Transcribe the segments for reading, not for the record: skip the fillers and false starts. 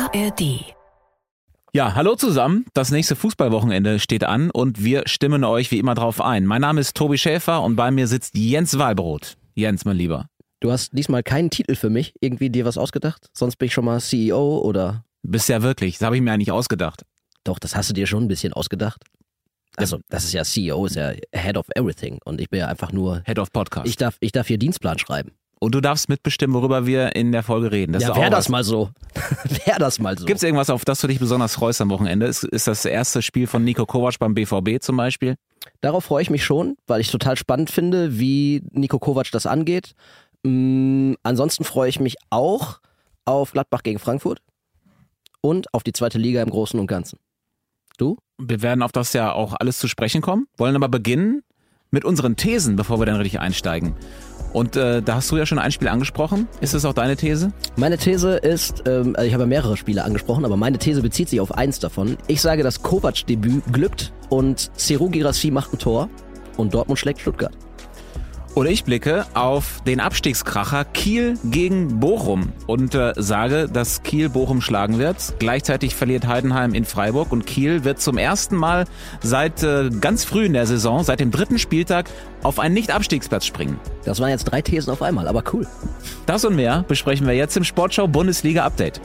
ARD. Ja, hallo zusammen. Das nächste Fußballwochenende steht an und wir stimmen euch wie immer drauf ein. Mein Name ist Tobi Schäfer und bei mir sitzt Jens Wahlbrot. Jens, mein Lieber. Du hast diesmal keinen Titel für mich, irgendwie dir was ausgedacht? Sonst bin ich schon mal CEO oder... Bist ja wirklich, das habe ich mir eigentlich ausgedacht. Doch, das hast du dir schon ein bisschen ausgedacht. Also, das ist ja CEO, ist ja Head of Everything und ich bin ja einfach nur... Head of Podcast. Ich darf hier Dienstplan schreiben. Und du darfst mitbestimmen, worüber wir in der Folge reden. Das ja, wäre das mal so. Wäre das mal so. Gibt es irgendwas, auf das du dich besonders freust am Wochenende? Ist das erste Spiel von Niko Kovac beim BVB zum Beispiel? Darauf freue ich mich schon, weil ich total spannend finde, wie Niko Kovac das angeht. Ansonsten freue ich mich auch auf Gladbach gegen Frankfurt und auf die zweite Liga im Großen und Ganzen. Du? Wir werden auf das ja auch alles zu sprechen kommen, wollen aber beginnen mit unseren Thesen, bevor wir dann richtig einsteigen. Und da hast du ja schon ein Spiel angesprochen. Ist das auch deine These? Meine These ist, also ich habe mehrere Spiele angesprochen, aber meine These bezieht sich auf eins davon. Ich sage, das Kovac-Debüt glückt und Serhou Guirassy macht ein Tor und Dortmund schlägt Stuttgart. Und ich blicke auf den Abstiegskracher Kiel gegen Bochum und sage, dass Kiel Bochum schlagen wird. Gleichzeitig verliert Heidenheim in Freiburg und Kiel wird zum ersten Mal seit ganz früh in der Saison, seit dem 3. Spieltag, auf einen Nicht-Abstiegsplatz springen. Das waren jetzt 3 Thesen auf einmal, aber cool. Das und mehr besprechen wir jetzt im Sportschau Bundesliga Update.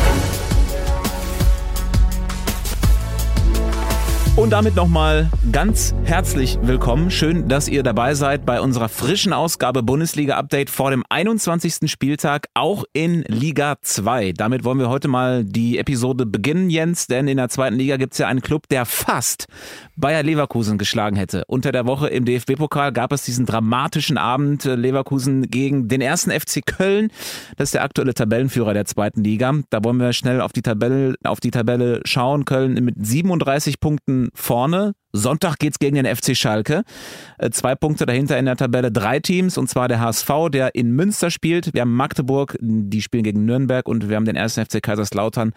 Und damit nochmal ganz herzlich willkommen. Schön, dass ihr dabei seid bei unserer frischen Ausgabe Bundesliga-Update vor dem 21. Spieltag, auch in Liga 2. Damit wollen wir heute mal die Episode beginnen, Jens, denn in der zweiten Liga gibt es ja einen Club, der fast Bayer Leverkusen geschlagen hätte. Unter der Woche im DFB-Pokal gab es diesen dramatischen Abend Leverkusen gegen den 1. FC Köln. Das ist der aktuelle Tabellenführer der zweiten Liga. Da wollen wir schnell auf die Tabelle schauen. Köln mit 37 Punkten vorne. Sonntag geht's gegen den FC Schalke. 2 Punkte dahinter in der Tabelle, 3 Teams, und zwar der HSV, der in Münster spielt. Wir haben Magdeburg, die spielen gegen Nürnberg, und wir haben den 1. FC Kaiserslautern.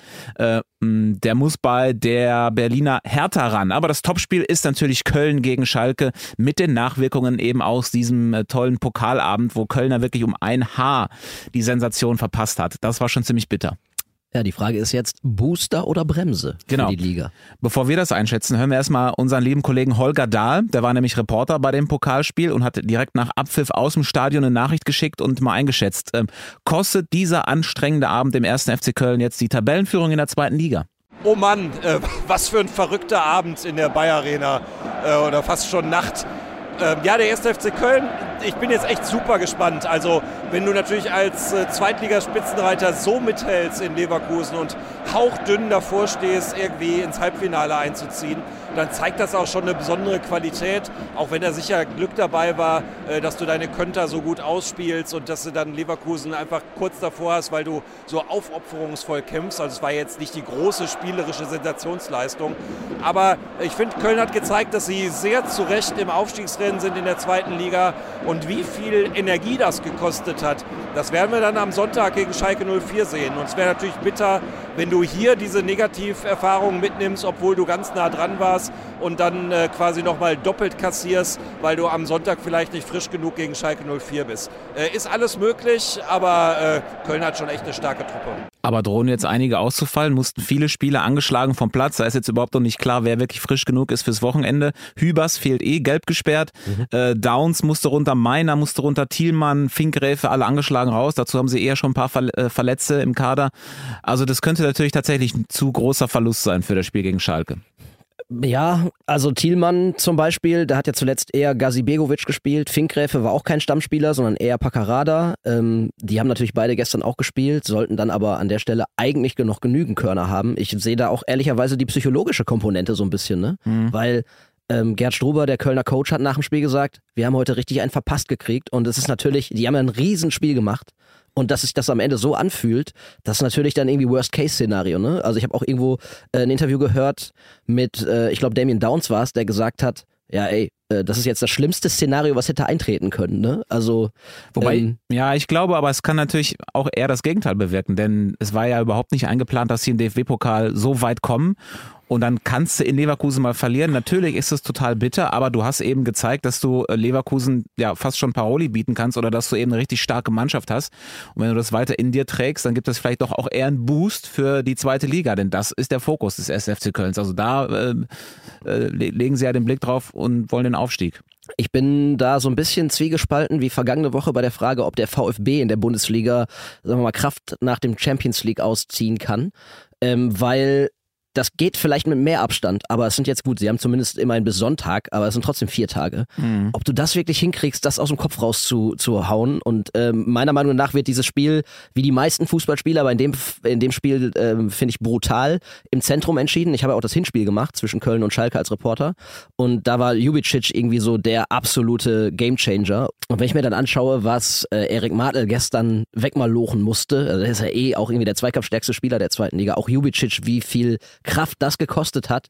Der muss bei der Berliner Hertha ran. Aber das Topspiel ist natürlich Köln gegen Schalke mit den Nachwirkungen eben aus diesem tollen Pokalabend, wo Kölner wirklich um ein Haar die Sensation verpasst hat. Das war schon ziemlich bitter. Ja, die Frage ist jetzt Booster oder Bremse für die Liga. Bevor wir das einschätzen, hören wir erstmal unseren lieben Kollegen Holger Dahl. Der war nämlich Reporter bei dem Pokalspiel und hat direkt nach Abpfiff aus dem Stadion eine Nachricht geschickt und mal eingeschätzt. Kostet dieser anstrengende Abend dem 1. FC Köln jetzt die Tabellenführung in der zweiten Liga? Oh Mann, was für ein verrückter Abend in der Bayer Arena oder fast schon Nacht. Ja, der 1. FC Köln, ich bin jetzt echt super gespannt. Also wenn du natürlich als Zweitligaspitzenreiter so mithältst in Leverkusen und hauchdünn davor stehst, irgendwie ins Halbfinale einzuziehen, dann zeigt das auch schon eine besondere Qualität, auch wenn da sicher Glück dabei war, dass du deine Konter so gut ausspielst und dass du dann Leverkusen einfach kurz davor hast, weil du so aufopferungsvoll kämpfst. Also es war jetzt nicht die große spielerische Sensationsleistung, aber ich finde, Köln hat gezeigt, dass sie sehr zu Recht im Aufstiegsrennen sind in der zweiten Liga, und wie viel Energie das gekostet hat, das werden wir dann am Sonntag gegen Schalke 04 sehen. Und es wäre natürlich bitter, wenn du hier diese Negativerfahrungen mitnimmst, obwohl du ganz nah dran warst, und dann quasi nochmal doppelt kassierst, weil du am Sonntag vielleicht nicht frisch genug gegen Schalke 04 bist. Ist alles möglich, aber Köln hat schon echt eine starke Truppe. Aber drohen jetzt einige auszufallen, mussten viele Spieler angeschlagen vom Platz. Da ist jetzt überhaupt noch nicht klar, wer wirklich frisch genug ist fürs Wochenende. Hübers fehlt gelb gesperrt. Downs musste runter, Meiner musste runter, Thielmann, Finkgräfe, alle angeschlagen raus. Dazu haben sie eher schon ein paar Verletzte im Kader. Also das könnte natürlich tatsächlich ein zu großer Verlust sein für das Spiel gegen Schalke. Ja, also Thielmann zum Beispiel, der hat ja zuletzt eher Gazibegovic gespielt. Finkgräfe war auch kein Stammspieler, sondern eher Paccarada. Die haben natürlich beide gestern auch gespielt, sollten dann aber an der Stelle eigentlich noch genügend Körner haben. Ich sehe da auch ehrlicherweise die psychologische Komponente so ein bisschen, ne? Weil Gerd Struber, der Kölner Coach, hat nach dem Spiel gesagt, wir haben heute richtig einen verpasst gekriegt, und es ist natürlich, die haben ja ein Riesenspiel gemacht. Und dass sich das am Ende so anfühlt, das ist natürlich dann irgendwie Worst-Case-Szenario, ne? Also ich habe auch irgendwo ein Interview gehört mit, ich glaube Damien Downs war es, der gesagt hat, ja ey, das ist jetzt das schlimmste Szenario, was hätte eintreten können. Ne? Also, wobei, ja, ich glaube, aber es kann natürlich auch eher das Gegenteil bewirken, denn es war ja überhaupt nicht eingeplant, dass sie im DFB-Pokal so weit kommen. Und dann kannst du in Leverkusen mal verlieren. Natürlich ist es total bitter, aber du hast eben gezeigt, dass du Leverkusen ja fast schon Paroli bieten kannst oder dass du eben eine richtig starke Mannschaft hast. Und wenn du das weiter in dir trägst, dann gibt es vielleicht doch auch eher einen Boost für die zweite Liga, denn das ist der Fokus des 1. FC Kölns. Also da legen sie ja den Blick drauf und wollen den Aufstieg. Ich bin da so ein bisschen zwiegespalten wie vergangene Woche bei der Frage, ob der VfB in der Bundesliga, sagen wir mal, Kraft nach dem Champions League ausziehen kann, weil das geht vielleicht mit mehr Abstand, aber es sind jetzt gut, sie haben zumindest immerhin bis Sonntag, aber es sind trotzdem 4 Tage. Mhm. Ob du das wirklich hinkriegst, das aus dem Kopf raus zu hauen und meiner Meinung nach wird dieses Spiel, wie die meisten Fußballspieler, aber in dem Spiel finde ich brutal, im Zentrum entschieden. Ich habe ja auch das Hinspiel gemacht zwischen Köln und Schalke als Reporter und da war Ljubicic irgendwie so der absolute Gamechanger. Und wenn ich mir dann anschaue, was Erik Martl gestern wegmalochen musste, also der ist ja auch irgendwie der zweikampfstärkste Spieler der zweiten Liga, auch Ljubicic, wie viel Kraft das gekostet hat,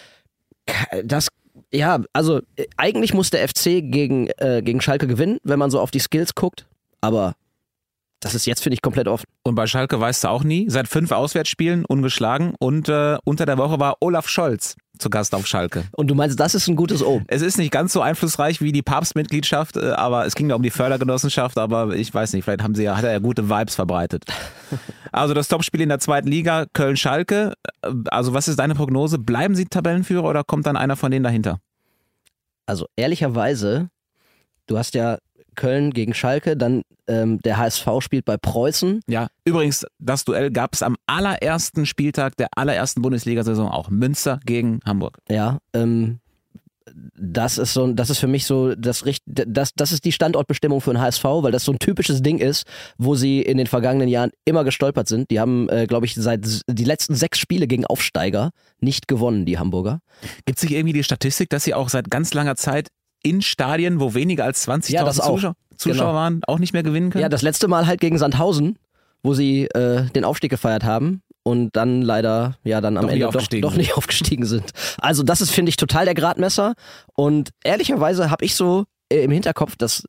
also eigentlich muss der FC gegen Schalke gewinnen, wenn man so auf die Skills guckt, aber das ist jetzt, finde ich, komplett offen. Und bei Schalke weißt du auch nie, seit 5 Auswärtsspielen ungeschlagen und unter der Woche war Olaf Scholz zu Gast auf Schalke. Und du meinst, das ist ein gutes Omen? Es ist nicht ganz so einflussreich wie die Papstmitgliedschaft, aber es ging da um die Fördergenossenschaft, aber ich weiß nicht, vielleicht hat er ja gute Vibes verbreitet. Also das Topspiel in der zweiten Liga, Köln-Schalke. Also was ist deine Prognose? Bleiben sie Tabellenführer oder kommt dann einer von denen dahinter? Also ehrlicherweise, du hast ja Köln gegen Schalke, dann der HSV spielt bei Preußen. Ja, übrigens, das Duell gab es am allerersten Spieltag der allerersten Bundesliga-Saison auch. Münster gegen Hamburg. Ja, das ist für mich so, das ist die Standortbestimmung für den HSV, weil das so ein typisches Ding ist, wo sie in den vergangenen Jahren immer gestolpert sind. Die haben, glaube ich, die letzten 6 Spiele gegen Aufsteiger nicht gewonnen, die Hamburger. Gibt es nicht irgendwie die Statistik, dass sie auch seit ganz langer Zeit in Stadien, wo weniger als 20.000 Zuschauer waren, auch nicht mehr gewinnen können? Ja, das letzte Mal halt gegen Sandhausen, wo sie den Aufstieg gefeiert haben und dann leider am Ende doch nicht aufgestiegen sind. Also das ist, finde ich, total der Gradmesser und ehrlicherweise habe ich so im Hinterkopf, dass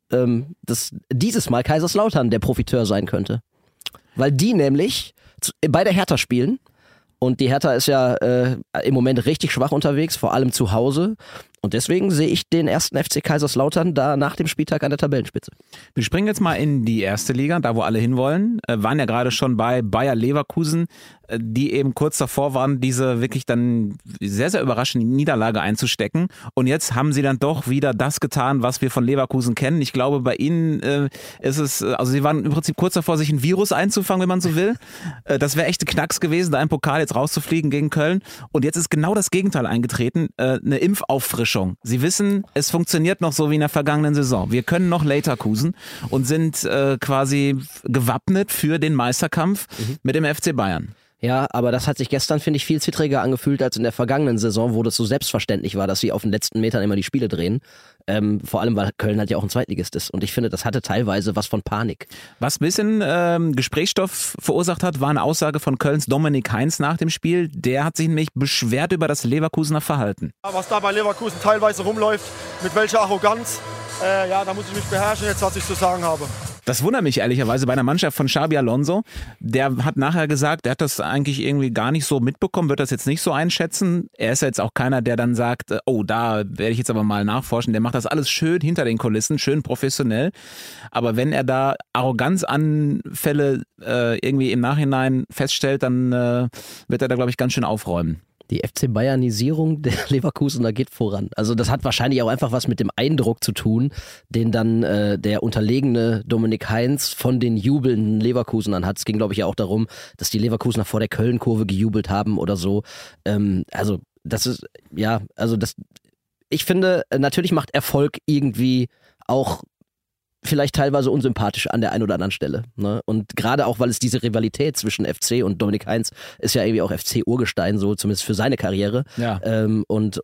dieses Mal Kaiserslautern der Profiteur sein könnte. Weil die nämlich bei der Hertha spielen. Und die Hertha ist ja im Moment richtig schwach unterwegs, vor allem zu Hause. Und deswegen sehe ich den 1. FC Kaiserslautern da nach dem Spieltag an der Tabellenspitze. Wir springen jetzt mal in die erste Liga, da wo alle hinwollen. Waren ja gerade schon bei Bayer Leverkusen, die eben kurz davor waren, diese wirklich dann sehr, sehr überraschende Niederlage einzustecken. Und jetzt haben sie dann doch wieder das getan, was wir von Leverkusen kennen. Ich glaube, bei ihnen ist es, also sie waren im Prinzip kurz davor, sich ein Virus einzufangen, wenn man so will. Das wäre echte Knacks gewesen, da im Pokal jetzt rauszufliegen gegen Köln. Und jetzt ist genau das Gegenteil eingetreten, eine Impfauffrischung. Sie wissen, es funktioniert noch so wie in der vergangenen Saison. Wir können noch Leverkusen und sind quasi gewappnet für den Meisterkampf mit dem FC Bayern. Ja, aber das hat sich gestern, finde ich, viel zittriger angefühlt als in der vergangenen Saison, wo das so selbstverständlich war, dass sie auf den letzten Metern immer die Spiele drehen. Vor allem, weil Köln halt ja auch ein Zweitligist ist. Und ich finde, das hatte teilweise was von Panik. Was ein bisschen Gesprächsstoff verursacht hat, war eine Aussage von Kölns Dominik Heinz nach dem Spiel. Der hat sich nämlich beschwert über das Leverkusener Verhalten. Was da bei Leverkusen teilweise rumläuft, mit welcher Arroganz, da muss ich mich beherrschen jetzt, was ich zu sagen habe. Das wundert mich ehrlicherweise bei einer Mannschaft von Xabi Alonso. Der hat nachher gesagt, er hat das eigentlich irgendwie gar nicht so mitbekommen, wird das jetzt nicht so einschätzen. Er ist ja jetzt auch keiner, der dann sagt, oh, da werde ich jetzt aber mal nachforschen. Der macht das alles schön hinter den Kulissen, schön professionell. Aber wenn er da Arroganzanfälle irgendwie im Nachhinein feststellt, dann wird er da, glaube ich, ganz schön aufräumen. Die FC Bayanisierung der Leverkusener geht voran. Also das hat wahrscheinlich auch einfach was mit dem Eindruck zu tun, den dann der unterlegene Dominik Heinz von den jubelnden Leverkusenern hat. Es ging, glaube ich, ja auch darum, dass die Leverkusener vor der Köln-Kurve gejubelt haben oder so. Ich finde, natürlich macht Erfolg irgendwie auch vielleicht teilweise unsympathisch an der einen oder anderen Stelle. Ne? Und gerade auch, weil es diese Rivalität zwischen FC und Dominik Heinz ist ja irgendwie auch FC-Urgestein, so zumindest für seine Karriere. Ja. Und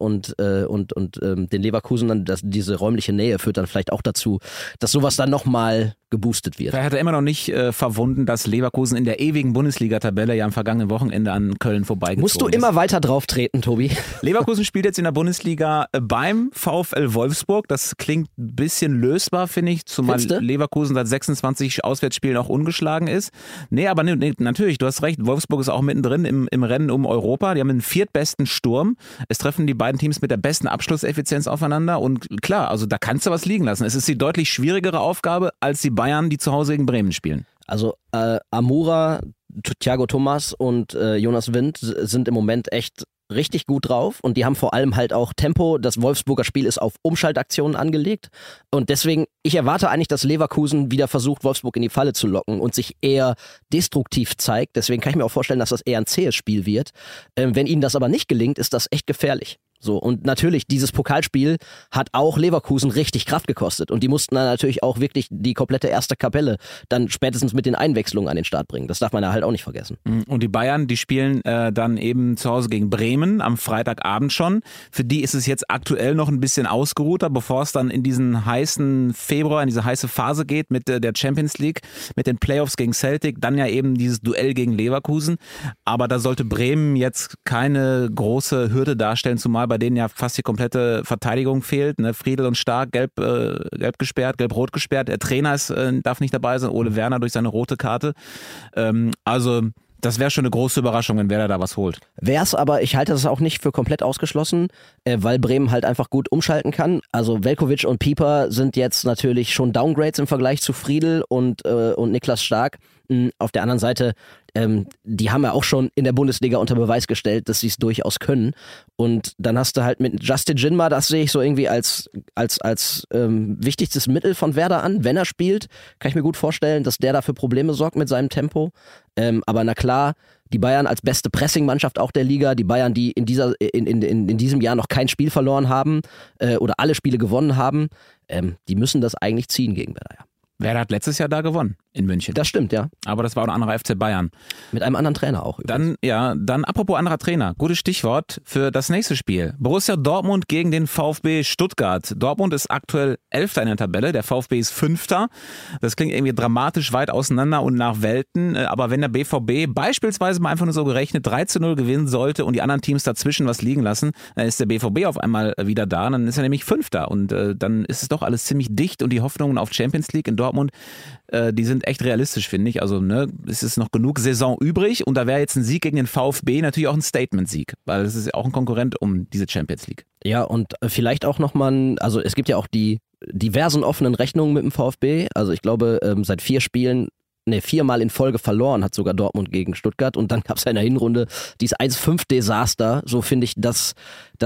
den Leverkusen dann, diese räumliche Nähe führt dann vielleicht auch dazu, dass sowas dann nochmal geboostet wird. Er hat immer noch nicht verwunden, dass Leverkusen in der ewigen Bundesliga-Tabelle ja am vergangenen Wochenende an Köln vorbeigezogen Musst du ist. immer weiter drauf treten, Tobi. Leverkusen spielt jetzt in der Bundesliga beim VfL Wolfsburg. Das klingt ein bisschen lösbar, finde ich, zumal Leverkusen seit 26 Auswärtsspielen auch ungeschlagen ist. Nee, aber nee, natürlich, du hast recht, Wolfsburg ist auch mittendrin im Rennen um Europa. Die haben den viertbesten Sturm. Es treffen die beiden Teams mit der besten Abschlusseffizienz aufeinander und klar, also da kannst du was liegen lassen. Es ist die deutlich schwierigere Aufgabe als die Bayern, die zu Hause gegen Bremen spielen. Also Amoura, Thiago Thomas und Jonas Wind sind im Moment echt richtig gut drauf und die haben vor allem halt auch Tempo. Das Wolfsburger Spiel ist auf Umschaltaktionen angelegt und deswegen, ich erwarte eigentlich, dass Leverkusen wieder versucht, Wolfsburg in die Falle zu locken und sich eher destruktiv zeigt. Deswegen kann ich mir auch vorstellen, dass das eher ein zähes Spiel wird. Wenn ihnen das aber nicht gelingt, ist das echt gefährlich. So, und natürlich, dieses Pokalspiel hat auch Leverkusen richtig Kraft gekostet. Und die mussten dann natürlich auch wirklich die komplette erste Kapelle dann spätestens mit den Einwechslungen an den Start bringen. Das darf man ja halt auch nicht vergessen. Und die Bayern, die spielen dann eben zu Hause gegen Bremen am Freitagabend schon. Für die ist es jetzt aktuell noch ein bisschen ausgeruhter, bevor es dann in diesen heißen Februar, in diese heiße Phase geht mit der Champions League, mit den Playoffs gegen Celtic, dann ja eben dieses Duell gegen Leverkusen. Aber da sollte Bremen jetzt keine große Hürde darstellen, zumal bei denen ja fast die komplette Verteidigung fehlt. Ne? Friedel und Stark gelb gesperrt, gelb-rot gesperrt. Der Trainer darf nicht dabei sein, Ole Werner durch seine rote Karte. Also das wäre schon eine große Überraschung, wenn Werder da was holt. Wär's, aber ich halte das auch nicht für komplett ausgeschlossen, weil Bremen halt einfach gut umschalten kann. Also Veljković und Pieper sind jetzt natürlich schon Downgrades im Vergleich zu Friedel und Niklas Stark. Auf der anderen Seite, die haben ja auch schon in der Bundesliga unter Beweis gestellt, dass sie es durchaus können. Und dann hast du halt mit Justin Jinma, das sehe ich so irgendwie als wichtigstes Mittel von Werder an. Wenn er spielt, kann ich mir gut vorstellen, dass der dafür Probleme sorgt mit seinem Tempo. Aber na klar, die Bayern als beste Pressing-Mannschaft auch der Liga, die Bayern, die in diesem Jahr noch kein Spiel verloren haben oder alle Spiele gewonnen haben, die müssen das eigentlich ziehen gegen Werder, ja. Werder hat letztes Jahr da gewonnen in München. Das stimmt, ja. Aber das war auch ein anderer FC Bayern. Mit einem anderen Trainer auch. Dann apropos anderer Trainer. Gutes Stichwort für das nächste Spiel. Borussia Dortmund gegen den VfB Stuttgart. Dortmund ist aktuell 11. in der Tabelle, der VfB ist 5. Das klingt irgendwie dramatisch weit auseinander und nach Welten. Aber wenn der BVB beispielsweise mal einfach nur so gerechnet 3:0 gewinnen sollte und die anderen Teams dazwischen was liegen lassen, dann ist der BVB auf einmal wieder da. Dann ist er nämlich 5. Und dann ist es doch alles ziemlich dicht und die Hoffnungen auf Champions League in Dortmund, die sind echt realistisch, finde ich. Also es ist noch genug Saison übrig und da wäre jetzt ein Sieg gegen den VfB natürlich auch ein Statement-Sieg, weil es ist ja auch ein Konkurrent um diese Champions League. Ja, und vielleicht auch nochmal, also es gibt ja auch die diversen offenen Rechnungen mit dem VfB. Also ich glaube, seit 4 Spielen 4-mal in Folge verloren hat sogar Dortmund gegen Stuttgart und dann gab es in der Hinrunde dieses 1-5-Desaster, so finde ich das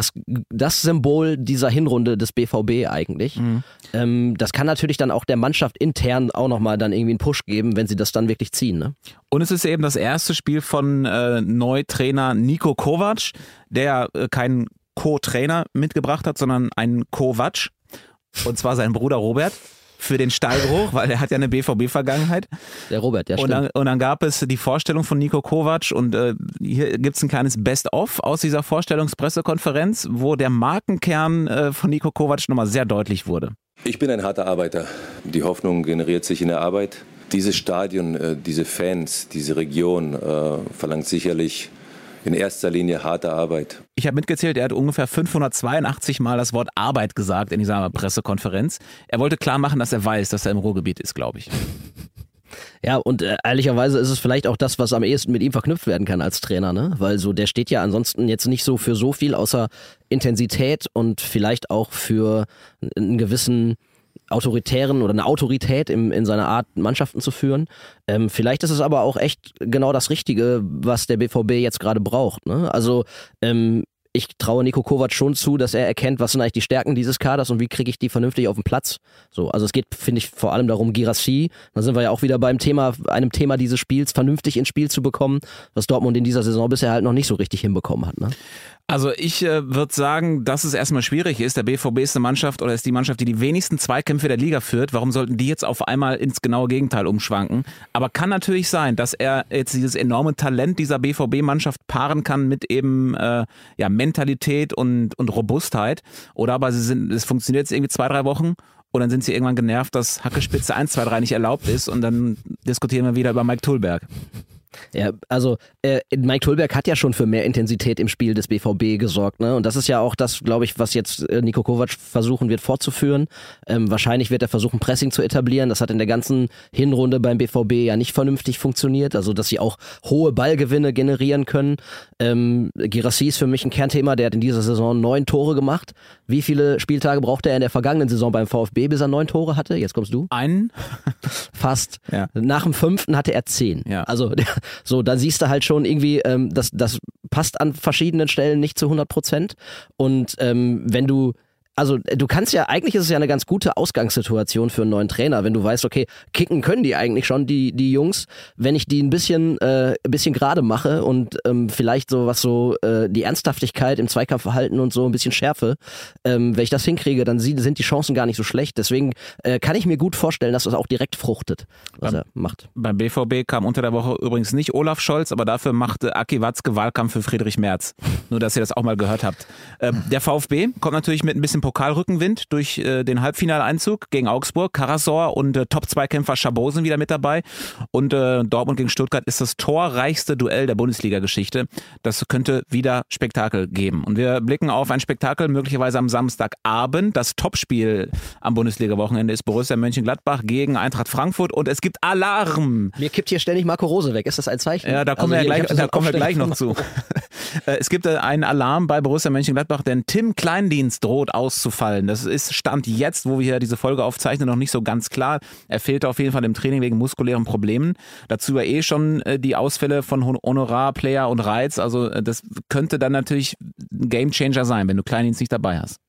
Symbol dieser Hinrunde des BVB eigentlich. Das kann natürlich dann auch der Mannschaft intern auch nochmal dann irgendwie einen Push geben, wenn sie das dann wirklich ziehen. Ne? Und es ist eben das erste Spiel von Neutrainer Niko Kovac, der keinen Co-Trainer mitgebracht hat, sondern einen Kovac, und zwar seinen Bruder Robert. Für den Stallgeruch, weil er hat ja eine BVB-Vergangenheit. Der Robert, ja, stimmt. Und dann gab es die Vorstellung von Niko Kovac und hier gibt es ein kleines Best-of aus dieser Vorstellungspressekonferenz, wo der Markenkern von Niko Kovac nochmal sehr deutlich wurde. Ich bin ein harter Arbeiter. Die Hoffnung generiert sich in der Arbeit. Dieses Stadion, diese Fans, diese Region verlangt sicherlich in erster Linie harte Arbeit. Ich habe mitgezählt, er hat ungefähr 582 Mal das Wort Arbeit gesagt in dieser Pressekonferenz. Er wollte klar machen, dass er weiß, dass er im Ruhrgebiet ist, glaube ich. Ja, und ehrlicherweise ist es vielleicht auch das, was am ehesten mit ihm verknüpft werden kann als Trainer, ne? Weil so, der steht ja ansonsten jetzt nicht so für so viel außer Intensität und vielleicht auch für einen gewissen autoritären oder eine Autorität in seiner Art, Mannschaften zu führen. Vielleicht ist es aber auch echt genau das Richtige, was der BVB jetzt gerade braucht. Ne? Also ich traue Niko Kovac schon zu, dass er erkennt, was sind eigentlich die Stärken dieses Kaders und wie kriege ich die vernünftig auf den Platz. So, also es geht, finde ich, vor allem darum, Guirassy, da sind wir ja auch wieder beim Thema, einem Thema dieses Spiels, vernünftig ins Spiel zu bekommen, was Dortmund in dieser Saison bisher halt noch nicht so richtig hinbekommen hat. Ne? Also ich würde sagen, dass es erstmal schwierig ist. Der BVB ist eine Mannschaft oder ist die Mannschaft, die die wenigsten Zweikämpfe der Liga führt. Warum sollten die jetzt auf einmal ins genaue Gegenteil umschwanken? Aber kann natürlich sein, dass er jetzt dieses enorme Talent dieser BVB-Mannschaft paaren kann mit eben Mentalität und Robustheit. Oder aber es funktioniert jetzt irgendwie 2-3 Wochen und dann sind sie irgendwann genervt, dass Hackespitze 1, 2, 3 nicht erlaubt ist und dann diskutieren wir wieder über Mike Thullberg. Ja, also Mike Thullberg hat ja schon für mehr Intensität im Spiel des BVB gesorgt, ne? Und das ist ja auch das, glaube ich, was jetzt Niko Kovac versuchen wird fortzuführen. Wahrscheinlich wird er versuchen, Pressing zu etablieren. Das hat in der ganzen Hinrunde beim BVB ja nicht vernünftig funktioniert, also dass sie auch hohe Ballgewinne generieren können. Guirassy ist für mich ein Kernthema, der hat in dieser Saison 9 Tore gemacht. Wie viele Spieltage brauchte er in der vergangenen Saison beim VfB, bis er 9 Tore hatte? Jetzt kommst du. Einen? Fast. Ja. Nach dem 5. hatte er 10. Ja. Also so, da siehst du halt schon irgendwie, das passt an verschiedenen Stellen nicht zu 100%. Und wenn du kannst ja, eigentlich ist es ja eine ganz gute Ausgangssituation für einen neuen Trainer, wenn du weißt, okay, kicken können die eigentlich schon, die Jungs, wenn ich die ein bisschen gerade mache und vielleicht so was die Ernsthaftigkeit im Zweikampfverhalten und so ein bisschen schärfe, wenn ich das hinkriege, dann sind die Chancen gar nicht so schlecht. Deswegen kann ich mir gut vorstellen, dass das auch direkt fruchtet, was er macht. Beim BVB kam unter der Woche übrigens nicht Olaf Scholz, aber dafür machte Aki Watzke Wahlkampf für Friedrich Merz. Nur, dass ihr das auch mal gehört habt. Der VfB kommt natürlich mit ein bisschen Pokalrückenwind durch den Halbfinaleinzug gegen Augsburg. Karasor und Top-2-Kämpfer Chabot sind wieder mit dabei. Und Dortmund gegen Stuttgart ist das torreichste Duell der Bundesliga-Geschichte. Das könnte wieder Spektakel geben. Und wir blicken auf ein Spektakel möglicherweise am Samstagabend. Das Topspiel am Bundesliga-Wochenende ist Borussia Mönchengladbach gegen Eintracht Frankfurt. Und es gibt Alarm! Mir kippt hier ständig Marco Rose weg. Ist das ein Zeichen? Ja, da kommen wir gleich noch zu. Es gibt einen Alarm bei Borussia Mönchengladbach, denn Tim Kleindienst droht auszufallen. Das ist Stand jetzt, wo wir hier diese Folge aufzeichnen, noch nicht so ganz klar. Er fehlte auf jeden Fall im Training wegen muskulären Problemen. Dazu ja schon die Ausfälle von Honorar, Player und Reiz. Also das könnte dann natürlich ein Gamechanger sein, wenn du Kleindienst nicht dabei hast.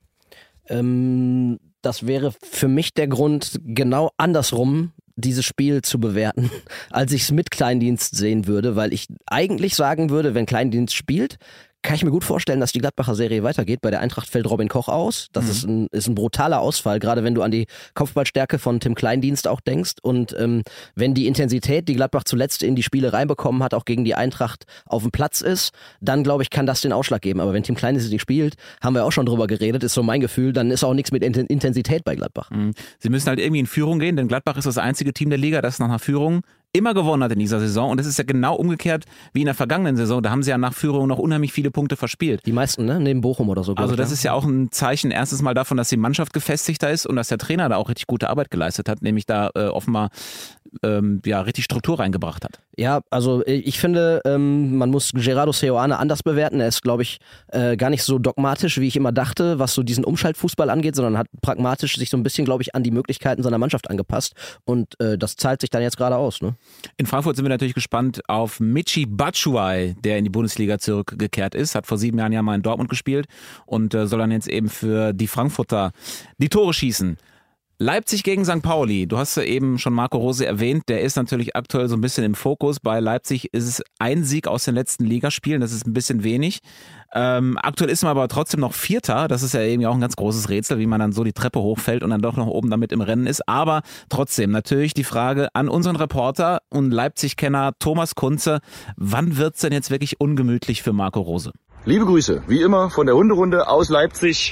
Das wäre für mich der Grund, genau andersrum dieses Spiel zu bewerten, als ich es mit Kleindienst sehen würde, weil ich eigentlich sagen würde, wenn Kleindienst spielt, kann ich mir gut vorstellen, dass die Gladbacher Serie weitergeht. Bei der Eintracht fällt Robin Koch aus. Das ist ein brutaler Ausfall, gerade wenn du an die Kopfballstärke von Tim Kleindienst auch denkst. Und wenn die Intensität, die Gladbach zuletzt in die Spiele reinbekommen hat, auch gegen die Eintracht auf dem Platz ist, dann glaube ich, kann das den Ausschlag geben. Aber wenn Tim Kleindienst nicht spielt, haben wir auch schon drüber geredet, ist so mein Gefühl, dann ist auch nichts mit Intensität bei Gladbach. Sie müssen halt irgendwie in Führung gehen, denn Gladbach ist das einzige Team der Liga, das nach einer Führung immer gewonnen hat in dieser Saison. Und das ist ja genau umgekehrt wie in der vergangenen Saison. Da haben sie ja nach Führung noch unheimlich viele Punkte verspielt. Die meisten, ne? Neben Bochum oder so. Also das ist ja auch ein Zeichen erstens mal davon, dass die Mannschaft gefestigter ist und dass der Trainer da auch richtig gute Arbeit geleistet hat, nämlich da offenbar richtig Struktur reingebracht hat. Ja, also ich finde, man muss Gerardo Seoane anders bewerten. Er ist, glaube ich, gar nicht so dogmatisch, wie ich immer dachte, was so diesen Umschaltfußball angeht, sondern hat pragmatisch sich so ein bisschen, glaube ich, an die Möglichkeiten seiner Mannschaft angepasst. Und das zahlt sich dann jetzt gerade aus, ne? In Frankfurt sind wir natürlich gespannt auf Michy Batshuayi, der in die Bundesliga zurückgekehrt ist, hat vor 7 Jahren ja mal in Dortmund gespielt und soll dann jetzt eben für die Frankfurter die Tore schießen. Leipzig gegen St. Pauli. Du hast ja eben schon Marco Rose erwähnt, der ist natürlich aktuell so ein bisschen im Fokus. Bei Leipzig ist es ein Sieg aus den letzten Ligaspielen, das ist ein bisschen wenig. Aktuell ist man aber trotzdem noch Vierter, das ist ja irgendwie auch ein ganz großes Rätsel, wie man dann so die Treppe hochfällt und dann doch noch oben damit im Rennen ist. Aber trotzdem natürlich die Frage an unseren Reporter und Leipzig-Kenner Thomas Kunze, wann wird's denn jetzt wirklich ungemütlich für Marco Rose? Liebe Grüße, wie immer von der Hunderunde aus Leipzig.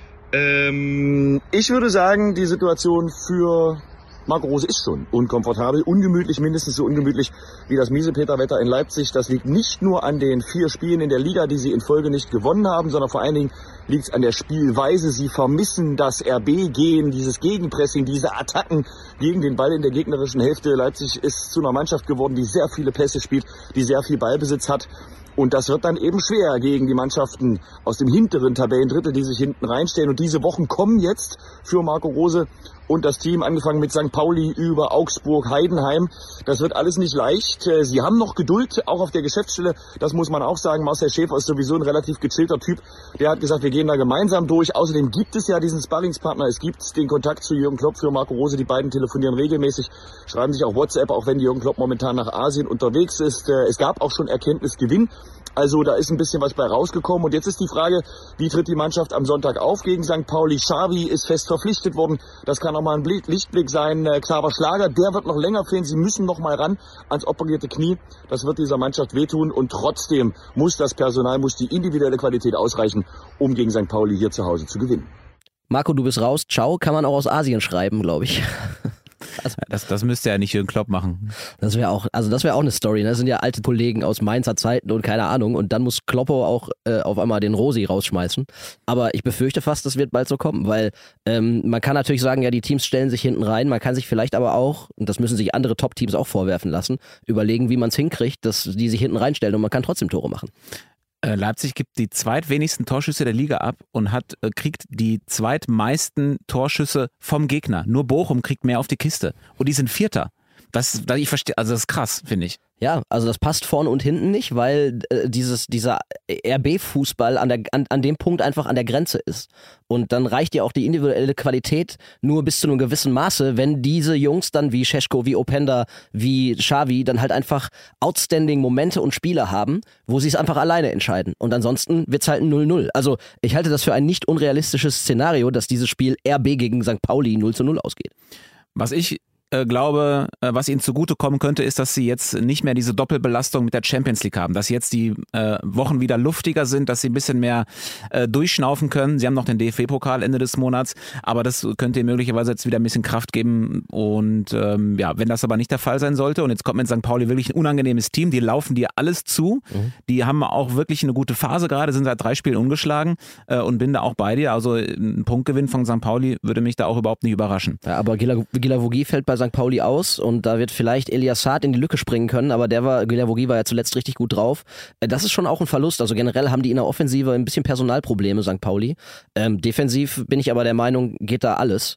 Ich würde sagen, die Situation für Marco Rose ist schon unkomfortabel, ungemütlich, mindestens so ungemütlich wie das Miesepeter-Wetter in Leipzig. Das liegt nicht nur an den 4 Spielen in der Liga, die sie in Folge nicht gewonnen haben, sondern vor allen Dingen liegt es an der Spielweise. Sie vermissen das RB-Gehen, dieses Gegenpressing, diese Attacken gegen den Ball in der gegnerischen Hälfte. Leipzig ist zu einer Mannschaft geworden, die sehr viele Pässe spielt, die sehr viel Ballbesitz hat. Und das wird dann eben schwer gegen die Mannschaften aus dem hinteren Tabellendrittel, die sich hinten reinstellen. Und diese Wochen kommen jetzt für Marco Rose und das Team, angefangen mit St. Pauli über Augsburg, Heidenheim. Das wird alles nicht leicht. Sie haben noch Geduld, auch auf der Geschäftsstelle. Das muss man auch sagen. Marcel Schäfer ist sowieso ein relativ gechillter Typ. Der hat gesagt, wir gehen da gemeinsam durch. Außerdem gibt es ja diesen Sparringspartner. Es gibt den Kontakt zu Jürgen Klopp für Marco Rose. Die beiden telefonieren regelmäßig, schreiben sich auch WhatsApp, auch wenn Jürgen Klopp momentan nach Asien unterwegs ist. Es gab auch schon Erkenntnisgewinn. Also da ist ein bisschen was bei rausgekommen. Und jetzt ist die Frage, wie tritt die Mannschaft am Sonntag auf gegen St. Pauli? Xavi ist fest verpflichtet worden. Das kann auch mal ein Lichtblick sein. Xaver Schlager, der wird noch länger fehlen. Sie müssen noch mal ran ans operierte Knie. Das wird dieser Mannschaft wehtun. Und trotzdem muss das Personal, muss die individuelle Qualität ausreichen, um gegen St. Pauli hier zu Hause zu gewinnen. Marco, du bist raus. Ciao, kann man auch aus Asien schreiben, glaube ich. Also, das müsste ja nicht Jürgen Klopp machen. Das wäre auch eine Story. Ne? Das sind ja alte Kollegen aus Mainzer Zeiten und keine Ahnung. Und dann muss Kloppo auch auf einmal den Rosi rausschmeißen. Aber ich befürchte fast, das wird bald so kommen, weil man kann natürlich sagen, ja, die Teams stellen sich hinten rein. Man kann sich vielleicht aber auch, und das müssen sich andere Top-Teams auch vorwerfen lassen, überlegen, wie man es hinkriegt, dass die sich hinten reinstellen und man kann trotzdem Tore machen. Leipzig gibt die zweitwenigsten Torschüsse der Liga ab und kriegt die zweitmeisten Torschüsse vom Gegner. Nur Bochum kriegt mehr auf die Kiste. Und die sind Vierter. Ich verstehe, also das ist krass, finde ich. Ja, also das passt vorne und hinten nicht, weil dieser RB-Fußball an dem Punkt einfach an der Grenze ist. Und dann reicht ja auch die individuelle Qualität nur bis zu einem gewissen Maße, wenn diese Jungs dann wie Šeško, wie Openda, wie Xavi dann halt einfach outstanding Momente und Spiele haben, wo sie es einfach alleine entscheiden. Und ansonsten wird's halt ein 0-0. Also ich halte das für ein nicht unrealistisches Szenario, dass dieses Spiel RB gegen St. Pauli 0-0 ausgeht. Was ich glaube, was ihnen zugutekommen könnte, ist, dass sie jetzt nicht mehr diese Doppelbelastung mit der Champions League haben, dass jetzt die Wochen wieder luftiger sind, dass sie ein bisschen mehr durchschnaufen können. Sie haben noch den DFB-Pokal Ende des Monats, aber das könnte ihnen möglicherweise jetzt wieder ein bisschen Kraft geben und wenn das aber nicht der Fall sein sollte und jetzt kommt mit St. Pauli wirklich ein unangenehmes Team, die laufen dir alles zu, die haben auch wirklich eine gute Phase gerade, sind seit 3 Spielen ungeschlagen und bin da auch bei dir, also ein Punktgewinn von St. Pauli würde mich da auch überhaupt nicht überraschen. Ja, aber Guilavogui fällt bei St. Pauli aus und da wird vielleicht Elias Saad in die Lücke springen können, aber Guilavogui war ja zuletzt richtig gut drauf. Das ist schon auch ein Verlust, also generell haben die in der Offensive ein bisschen Personalprobleme, St. Pauli. Defensiv bin ich aber der Meinung, geht da alles.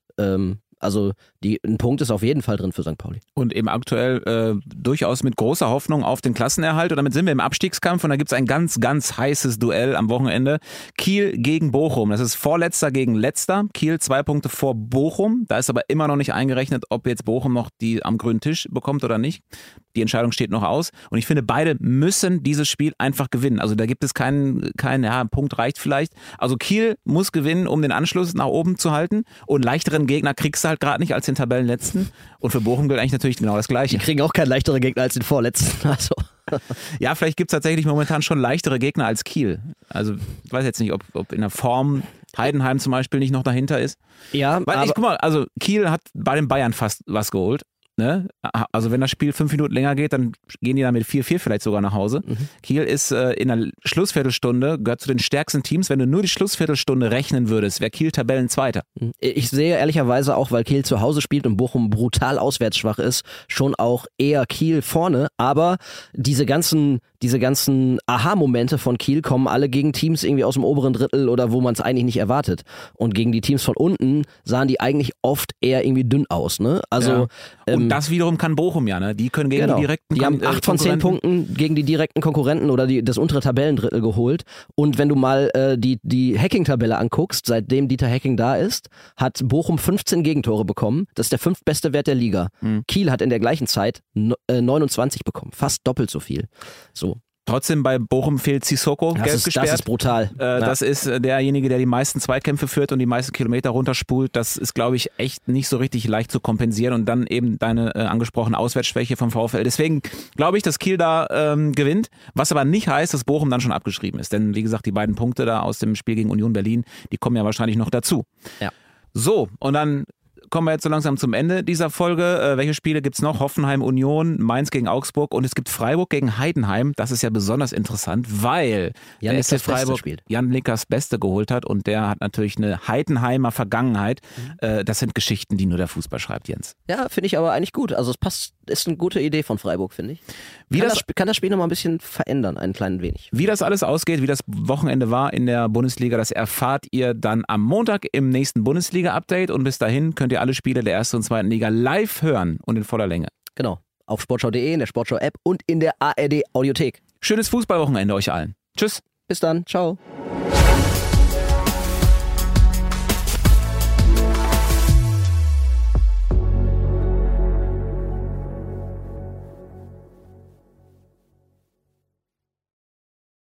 Also ein Punkt ist auf jeden Fall drin für St. Pauli. Und eben aktuell durchaus mit großer Hoffnung auf den Klassenerhalt. Und damit sind wir im Abstiegskampf und da gibt es ein ganz, ganz heißes Duell am Wochenende. Kiel gegen Bochum. Das ist Vorletzter gegen Letzter. Kiel 2 Punkte vor Bochum. Da ist aber immer noch nicht eingerechnet, ob jetzt Bochum noch die am grünen Tisch bekommt oder nicht. Die Entscheidung steht noch aus. Und ich finde, beide müssen dieses Spiel einfach gewinnen. Also da gibt es keinen Punkt reicht vielleicht. Also Kiel muss gewinnen, um den Anschluss nach oben zu halten. Und leichteren Gegner kriegst du halt gerade nicht als den Tabellenletzten. Und für Bochum gilt eigentlich natürlich genau das Gleiche. Die kriegen auch keinen leichteren Gegner als den Vorletzten. Also. Ja, vielleicht gibt es tatsächlich momentan schon leichtere Gegner als Kiel. Also ich weiß jetzt nicht, ob in der Form Heidenheim zum Beispiel nicht noch dahinter ist. Ja, guck mal, also Kiel hat bei den Bayern fast was geholt. Ne? Also wenn das Spiel 5 Minuten länger geht, dann gehen die da mit 4-4 vielleicht sogar nach Hause. Kiel ist in der Schlussviertelstunde, gehört zu den stärksten Teams. Wenn du nur die Schlussviertelstunde rechnen würdest, wäre Kiel Tabellenzweiter. Ich sehe ehrlicherweise auch, weil Kiel zu Hause spielt und Bochum brutal auswärtsschwach ist, schon auch eher Kiel vorne. Aber diese ganzen Aha-Momente von Kiel kommen alle gegen Teams irgendwie aus dem oberen Drittel oder wo man es eigentlich nicht erwartet. Und gegen die Teams von unten sahen die eigentlich oft eher irgendwie dünn aus. Ne? Also und das wiederum kann Bochum ja, ne? Die können gegen die direkten Die haben 8 von 10 Punkten gegen die direkten Konkurrenten oder das untere Tabellendrittel geholt. Und wenn du mal die Hacking-Tabelle anguckst, seitdem Dieter Hacking da ist, hat Bochum 15 Gegentore bekommen. Das ist der 5. beste Wert der Liga. Kiel hat in der gleichen Zeit 29 bekommen. Fast doppelt so viel. So. Trotzdem bei Bochum fehlt Sissoko, gelb gesperrt. Das ist brutal. Das ist derjenige, der die meisten Zweikämpfe führt und die meisten Kilometer runterspult. Das ist, glaube ich, echt nicht so richtig leicht zu kompensieren und dann eben deine angesprochene Auswärtsschwäche vom VfL. Deswegen glaube ich, dass Kiel da gewinnt, was aber nicht heißt, dass Bochum dann schon abgeschrieben ist. Denn wie gesagt, die beiden Punkte da aus dem Spiel gegen Union Berlin, die kommen ja wahrscheinlich noch dazu. Ja. So, und dann kommen wir jetzt so langsam zum Ende dieser Folge. Welche Spiele gibt es noch? Hoffenheim, Union, Mainz gegen Augsburg und es gibt Freiburg gegen Heidenheim. Das ist ja besonders interessant, weil Jan der SC Freiburg Jan Lickers Beste geholt hat und der hat natürlich eine Heidenheimer Vergangenheit. Das sind Geschichten, die nur der Fußball schreibt, Jens. Ja, finde ich aber eigentlich gut. Also es passt ist eine gute Idee von Freiburg, finde ich. Kann das Spiel nochmal ein bisschen verändern, ein klein wenig. Wie das alles ausgeht, wie das Wochenende war in der Bundesliga, das erfahrt ihr dann am Montag im nächsten Bundesliga-Update. Und bis dahin könnt ihr alle Spiele der 1. und 2. Liga live hören und in voller Länge. Genau. Auf sportschau.de, in der Sportschau-App und in der ARD-Audiothek. Schönes Fußballwochenende euch allen. Tschüss. Bis dann. Ciao.